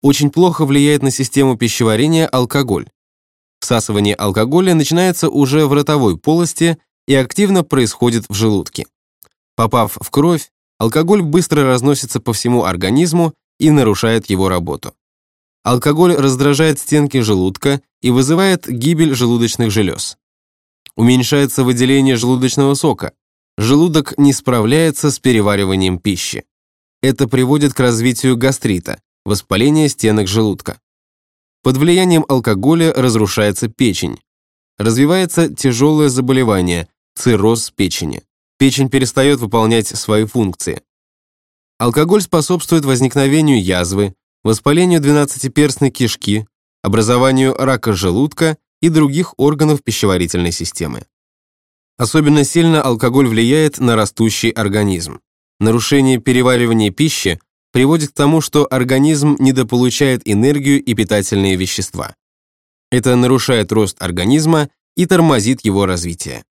Очень плохо влияет на систему пищеварения алкоголь. Всасывание алкоголя начинается уже в ротовой полости и активно происходит в желудке. Попав в кровь, алкоголь быстро разносится по всему организму и нарушает его работу. Алкоголь раздражает стенки желудка и вызывает гибель желудочных желез. Уменьшается выделение желудочного сока. Желудок не справляется с перевариванием пищи. Это приводит к развитию гастрита, воспаления стенок желудка. Под влиянием алкоголя разрушается печень. Развивается тяжелое заболевание – цирроз печени. Печень перестает выполнять свои функции. Алкоголь способствует возникновению язвы, воспалению двенадцатиперстной кишки, образованию рака желудка и других органов пищеварительной системы. Особенно сильно алкоголь влияет на растущий организм. Нарушение переваривания пищи приводит к тому, что организм недополучает энергию и питательные вещества. Это нарушает рост организма и тормозит его развитие.